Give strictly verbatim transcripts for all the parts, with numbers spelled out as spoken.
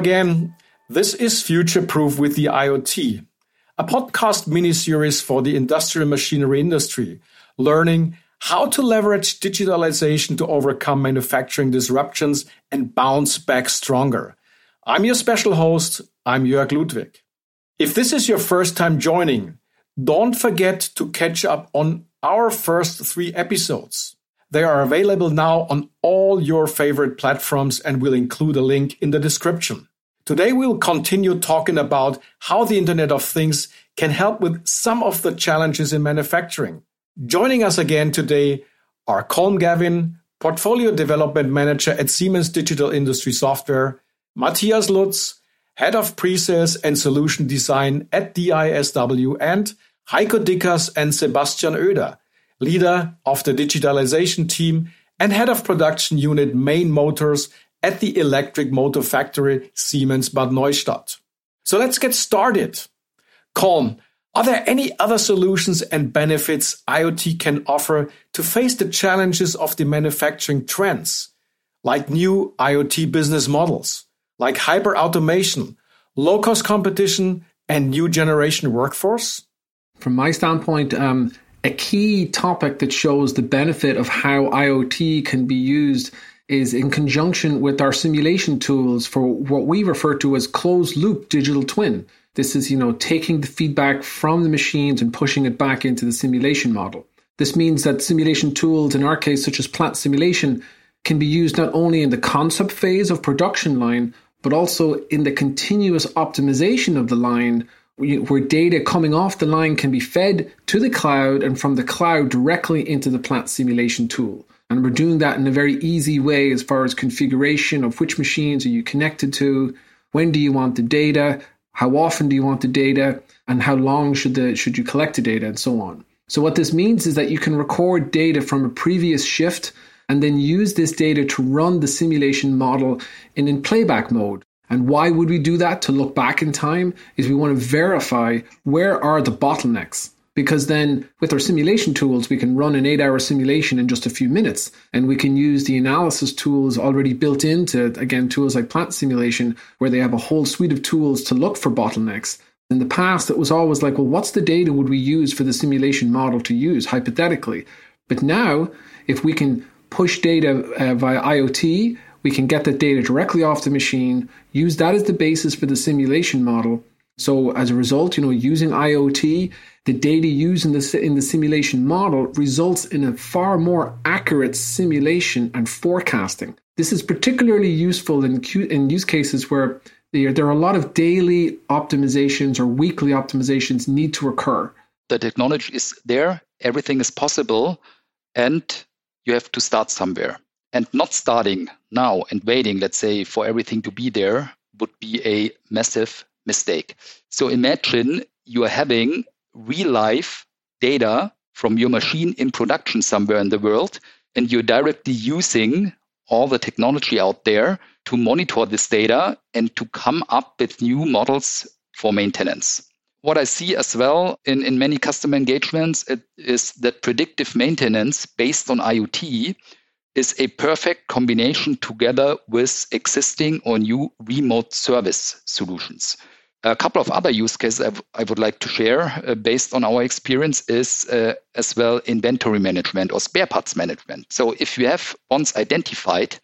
again. This is Future Proof with the IoT, a podcast mini-series for the industrial machinery industry, learning how to leverage digitalization to overcome manufacturing disruptions and bounce back stronger. I'm your special host. I'm Jörg Ludwig. If this is your first time joining, don't forget to catch up on our first three episodes. They are available now on all your favorite platforms and will include a link in the description. Today we'll continue talking about how the Internet of Things can help with some of the challenges in manufacturing. Joining us again today are Colm Gavin, Portfolio Development Manager at Siemens Digital Industry Software, Matthias Lutz, Head of Pre-Sales and Solution Design at D I S W, and Heiko Dickers and Sebastian Oeder, leader of the digitalization team and head of production unit Main Motors at the electric motor factory Siemens Bad Neustadt. So let's get started. Colm, are there any other solutions and benefits IoT can offer to face the challenges of the manufacturing trends, like new IoT business models, like hyper-automation, low-cost competition, and new generation workforce? From my standpoint, um, a key topic that shows the benefit of how IoT can be used is in conjunction with our simulation tools for what we refer to as closed-loop digital twin. This is, you know, taking the feedback from the machines and pushing it back into the simulation model. This means that simulation tools, in our case, such as plant simulation, can be used not only in the concept phase of production line, but also in the continuous optimization of the line, where data coming off the line can be fed to the cloud and from the cloud directly into the plant simulation tool. And we're doing that in a very easy way as far as configuration of which machines are you connected to, when do you want the data, how often do you want the data, and how long should the should you collect the data, and so on. So what this means is that you can record data from a previous shift and then use this data to run the simulation model in, in playback mode. And why would we do that? To look back in time is we want to verify where are the bottlenecks. Because then with our simulation tools, we can run an eight-hour simulation in just a few minutes. And we can use the analysis tools already built into, again, tools like plant simulation, where they have a whole suite of tools to look for bottlenecks. In the past, it was always like, well, what's the data would we use for the simulation model to use, hypothetically? But now, if we can push data uh, via IoT, we can get that data directly off the machine, use that as the basis for the simulation model. So as a result, you know, using IoT, the data used in the, in the simulation model results in a far more accurate simulation and forecasting. This is particularly useful in, in use cases where there, there are a lot of daily optimizations or weekly optimizations need to occur. The technology is there, everything is possible, and you have to start somewhere. And not starting now and waiting, let's say, for everything to be there would be a massive mistake. So imagine you are having real-life data from your machine in production somewhere in the world, and you're directly using all the technology out there to monitor this data and to come up with new models for maintenance. What I see as well in, in many customer engagements it is that predictive maintenance based on IoT is a perfect combination together with existing or new remote service solutions. A couple of other use cases I, w- I would like to share uh, based on our experience is uh, as well inventory management or spare parts management. So if you have once identified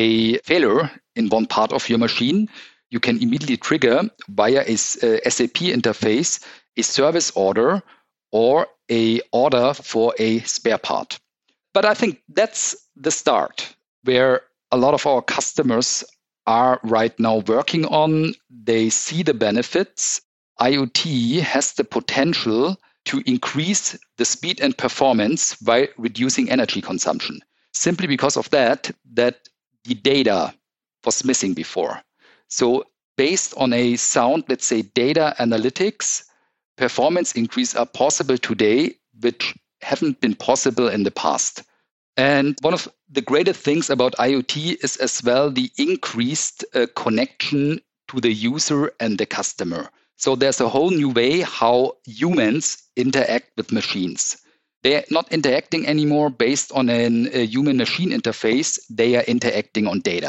a failure in one part of your machine, you can immediately trigger via a uh, S A P interface a service order or a order for a spare part. But I think that's the start where a lot of our customers are right now working on. They see the benefits. IoT has the potential to increase the speed and performance by reducing energy consumption. Simply because of that, that the data was missing before. So based on a sound, let's say, data analytics, performance increase are possible today, which haven't been possible in the past. And one of the greatest things about IoT is as well the increased uh, connection to the user and the customer. So there's a whole new way how humans interact with machines. They're not interacting anymore based on an, a human-machine interface. They are interacting on data.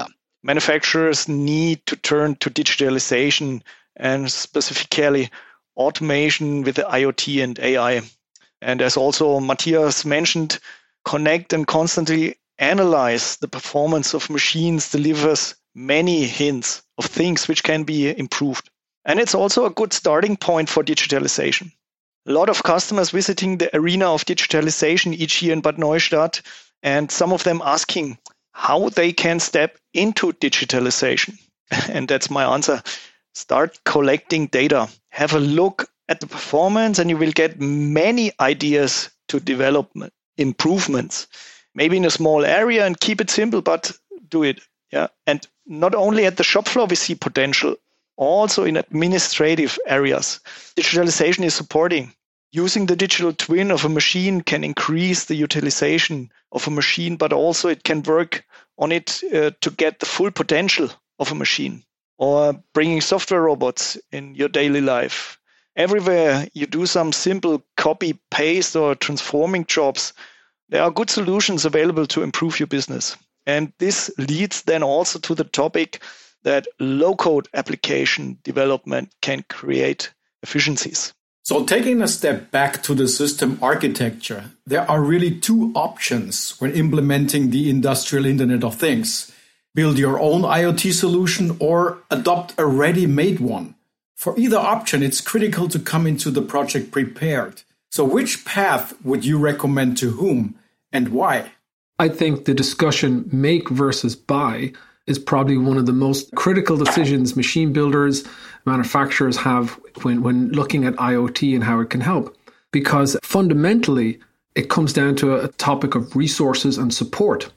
manufacturers need to turn to digitalization and specifically automation with the IoT and A I. And as also Matthias mentioned, connect and constantly analyze the performance of machines delivers many hints of things which can be improved. And it's also a good starting point for digitalization. A lot of customers visiting the arena of digitalization each year in Bad Neustadt, and some of them asking how they can step into digitalization. And that's my answer. Start collecting data. Have a look at the performance and you will get many ideas to develop improvements. Maybe in a small area and keep it simple, but do it. Yeah. And not only at the shop floor we see potential, also in administrative areas. Digitalization is supporting. Using the digital twin of a machine can increase the utilization of a machine, but also it can work on it uh, to get the full potential of a machine. Or bringing software robots in your daily life. Everywhere you do some simple copy, paste, or transforming jobs, there are good solutions available to improve your business. And this leads then also to the topic that low-code application development can create efficiencies. So taking a step back to the system architecture, there are really two options when implementing the industrial Internet of Things. Build your own IoT solution or adopt a ready-made one. For either option, it's critical to come into the project prepared. So which path would you recommend to whom and why? I think the discussion make versus buy is probably one of the most critical decisions machine builders, manufacturers have when, when looking at IoT and how it can help. Because fundamentally, it comes down to a topic of resources and support.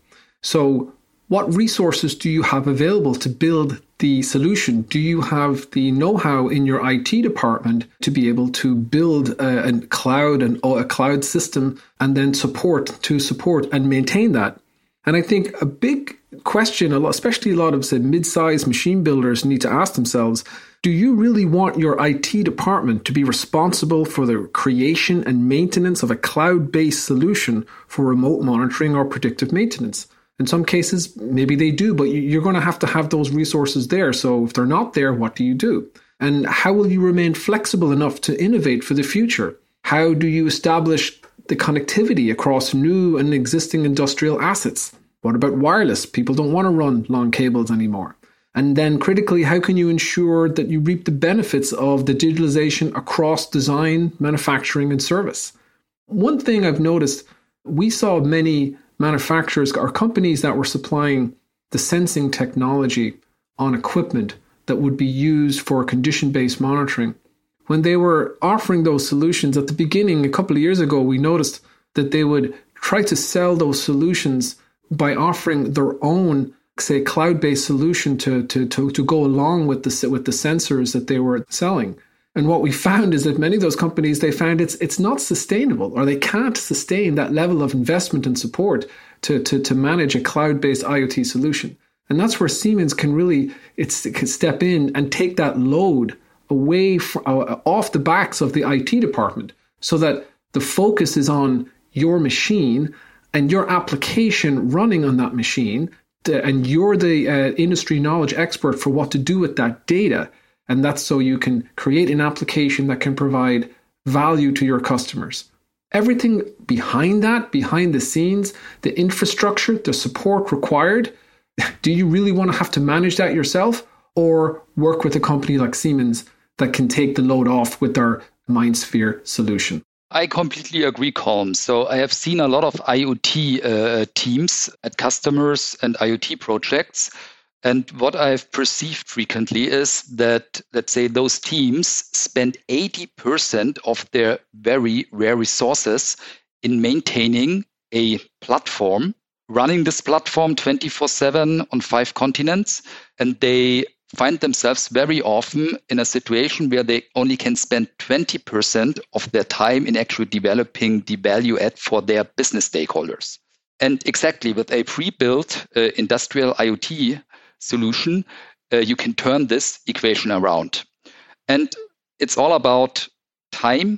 So what resources do you have available to build the solution? Do you have the know-how in your I T department to be able to build a, a cloud and a cloud system and then support to support and maintain that? And I think a big question, especially a lot of say, mid-sized machine builders need to ask themselves, do you really want your I T department to be responsible for the creation and maintenance of a cloud-based solution for remote monitoring or predictive maintenance? In some cases, maybe they do, but you're going to have to have those resources there. So if they're not there, what do you do? And how will you remain flexible enough to innovate for the future? How do you establish the connectivity across new and existing industrial assets? What about wireless? People don't want to run long cables anymore. And then critically, how can you ensure that you reap the benefits of the digitalization across design, manufacturing, and service? One thing I've noticed, we saw many manufacturers or companies that were supplying the sensing technology on equipment that would be used for condition-based monitoring. When they were offering those solutions at the beginning, a couple of years ago, we noticed that they would try to sell those solutions by offering their own, say, cloud-based solution to, to, to, to go along with the, with the sensors that they were selling. And what we found is that many of those companies, they found it's it's not sustainable, or they can't sustain that level of investment and support to, to, to manage a cloud-based IoT solution. And that's where Siemens can really it's, it can step in and take that load away from, uh, off the backs of the I T department so that the focus is on your machine and your application running on that machine, to, and you're the uh, industry knowledge expert for what to do with that data. And that's so you can create an application that can provide value to your customers. Everything behind that, behind the scenes, the infrastructure, the support required, do you really want to have to manage that yourself or work with a company like Siemens that can take the load off with their MindSphere solution? I completely agree, Colm. So I have seen a lot of IoT uh, teams at customers and IoT projects. And what I've perceived frequently is that, let's say, those teams spend eighty percent of their very rare resources in maintaining a platform, running this platform twenty-four seven on five continents. And they find themselves very often in a situation where they only can spend twenty percent of their time in actually developing the value add for their business stakeholders. And exactly with a pre-built uh, industrial IoT solution, uh, you can turn this equation around. And it's all about time,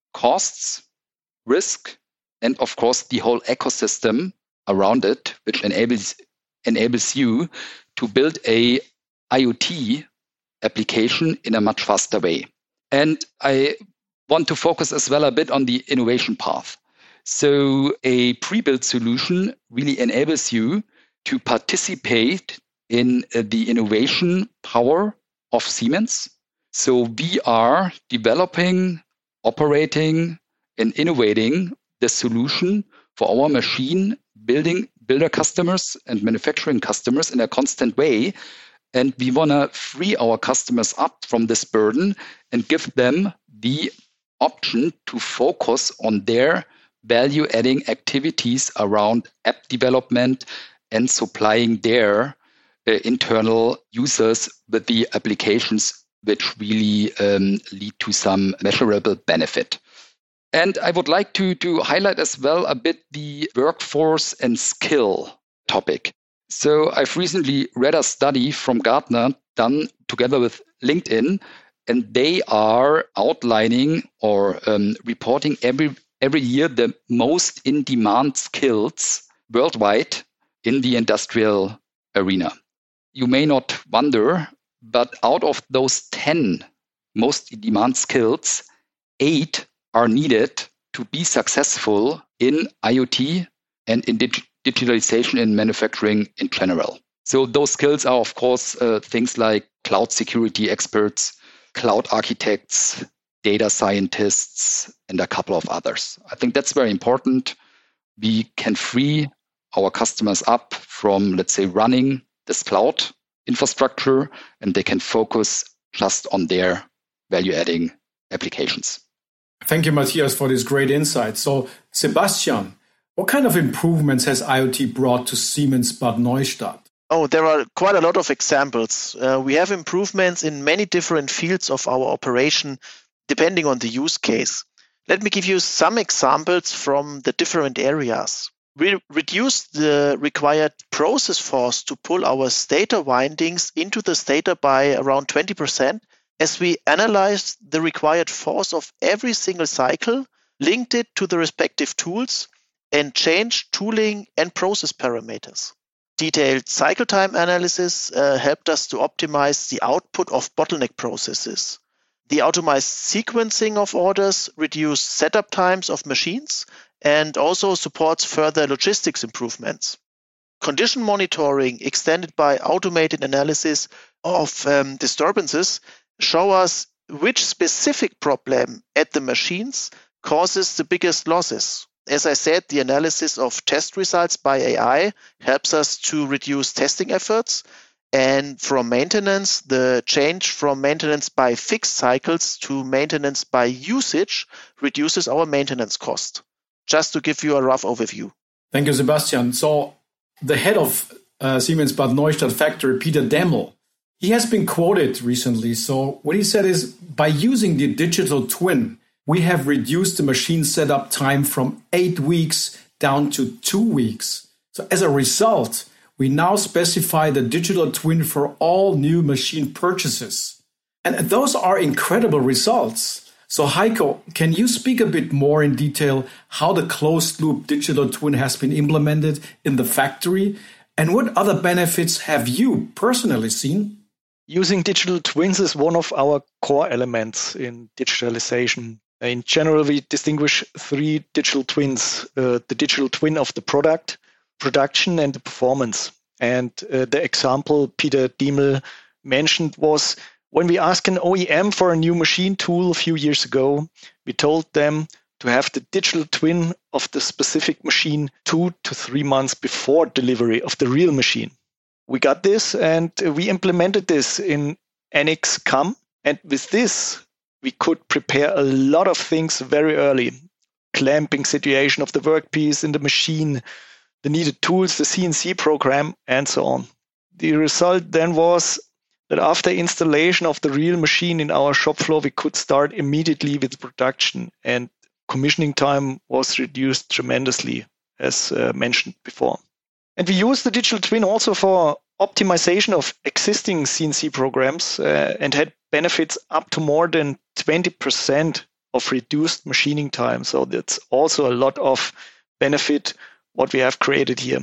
costs, risk, and of course, the whole ecosystem around it, which enables enables you to build a IoT application in a much faster way. And I want to focus as well a bit on the innovation path. So a pre-built solution really enables you to participate in the innovation power of Siemens. So we are developing, operating, and innovating the solution for our machine building builder customers and manufacturing customers in a constant way. And we want to free our customers up from this burden and give them the option to focus on their value-adding activities around app development and supplying their uh, internal users with the applications which really um, lead to some measurable benefit. And I would like to, to highlight as well a bit the workforce and skill topic. So I've recently read a study from Gartner done together with LinkedIn, and they are outlining or um, reporting every every year the most in-demand skills worldwide in the industrial arena. You may not wonder, but out of those ten most in-demand skills, eight are needed to be successful in IoT and in dig- digitalization in manufacturing in general. So those skills are, of course, uh, things like cloud security experts, cloud architects, data scientists, and a couple of others. I think that's very important. We can free our customers up from, let's say, running this cloud infrastructure, and they can focus just on their value-adding applications. Thank you, Matthias, for this great insight. So, Sebastian, what kind of improvements has IoT brought to Siemens Bad Neustadt? Oh, there are quite a lot of examples. Uh, we have improvements in many different fields of our operation, depending on the use case. Let me give you some examples from the different areas. We reduced the required process force to pull our stator windings into the stator by around twenty percent, as we analyzed the required force of every single cycle, linked it to the respective tools, and changed tooling and process parameters. Detailed cycle time analysis uh, helped us to optimize the output of bottleneck processes. The automized sequencing of orders reduced setup times of machines and also supports further logistics improvements. Condition monitoring extended by automated analysis of um, disturbances show us which specific problem at the machines causes the biggest losses. As I said, the analysis of test results by A I helps us to reduce testing efforts. And from maintenance, the change from maintenance by fixed cycles to maintenance by usage reduces our maintenance cost. Just to give you a rough overview. Thank you, Sebastian. So the head of uh, Siemens Bad Neustadt factory, Peter Demmel, he has been quoted recently. So what he said is, by using the digital twin, we have reduced the machine setup time from eight weeks down to two weeks. So as a result, we now specify the digital twin for all new machine purchases. And those are incredible results. So Heiko, can you speak a bit more in detail how the closed-loop digital twin has been implemented in the factory? And what other benefits have you personally seen? Using digital twins is one of our core elements in digitalization. In general, we distinguish three digital twins, uh, the digital twin of the product, production, and the performance. And uh, the example Peter Demmel mentioned was when we asked an O E M for a new machine tool a few years ago, we told them to have the digital twin of the specific machine two to three months before delivery of the real machine. We got this and we implemented this in N X C O M. And with this, we could prepare a lot of things very early. Clamping situation of the workpiece in the machine, the needed tools, the C N C program, and so on. The result then was that after installation of the real machine in our shop floor, we could start immediately with production, and commissioning time was reduced tremendously, as uh, mentioned before. And we use the digital twin also for optimization of existing C N C programs uh, and had benefits up to more than twenty percent of reduced machining time. So that's also a lot of benefit what we have created here.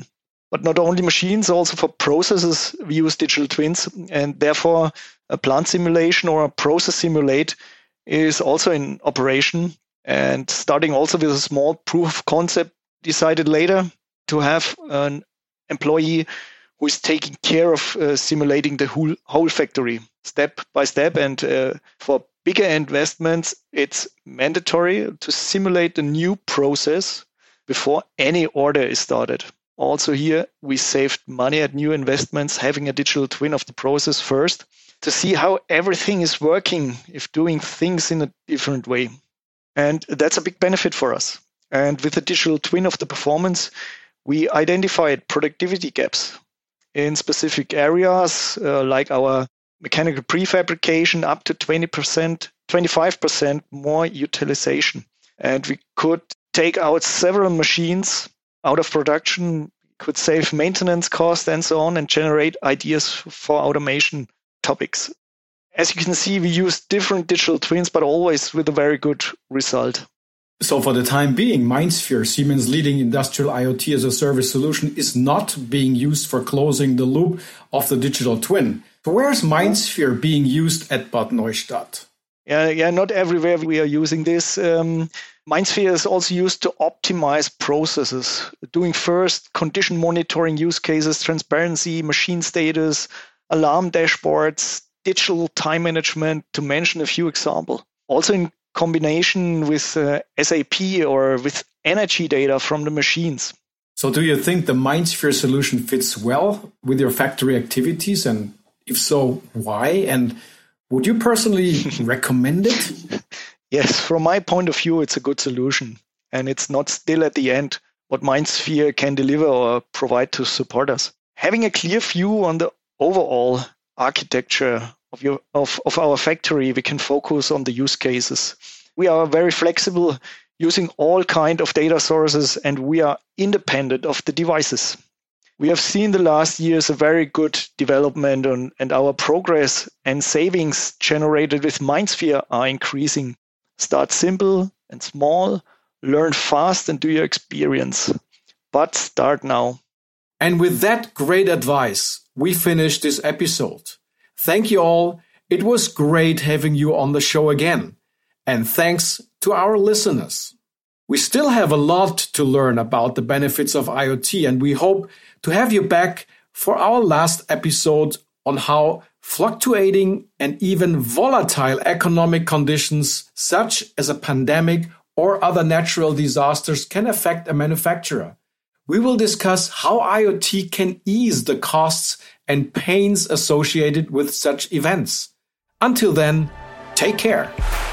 But not only machines, also for processes, we use digital twins. And therefore, a plant simulation or a process simulate is also in operation. And starting also with a small proof of concept, decided later to have an employee who is taking care of uh, simulating the whole, whole factory step by step. And uh, for bigger investments, it's mandatory to simulate a new process before any order is started. Also here, we saved money at new investments, having a digital twin of the process first to see how everything is working if doing things in a different way. And that's a big benefit for us. And with the digital twin of the performance, we identified productivity gaps in specific areas, uh, like our mechanical prefabrication, up to twenty percent, twenty-five percent more utilization. And we could take out several machines out of production, could save maintenance costs and so on, and generate ideas for automation topics. As you can see, we use different digital twins, but always with a very good result. So for the time being, MindSphere, Siemens' leading industrial IoT as a service solution, is not being used for closing the loop of the digital twin. So where's MindSphere being used at Bad Neustadt? Yeah, yeah, not everywhere we are using this. Um, MindSphere is also used to optimize processes, doing first condition monitoring use cases, transparency, machine status, alarm dashboards, digital time management, to mention a few examples. Also in combination with uh, S A P or with energy data from the machines. So do you think the MindSphere solution fits well with your factory activities? And if so, why? And would you personally recommend it? Yes, from my point of view, it's a good solution. And it's not still at the end what MindSphere can deliver or provide to support us. Having a clear view on the overall architecture of, your, of, of our factory, we can focus on the use cases. We are very flexible, using all kinds of data sources, and we are independent of the devices. We have seen the last years a very good development on, and our progress and savings generated with MindSphere are increasing. Start simple and small, learn fast and do your experience. But start now. And with that great advice, we finish this episode. Thank you all. It was great having you on the show again. And thanks to our listeners. We still have a lot to learn about the benefits of IoT, and we hope to have you back for our last episode on how fluctuating and even volatile economic conditions, such as a pandemic or other natural disasters, can affect a manufacturer. We will discuss how IoT can ease the costs and pains associated with such events. Until then, take care.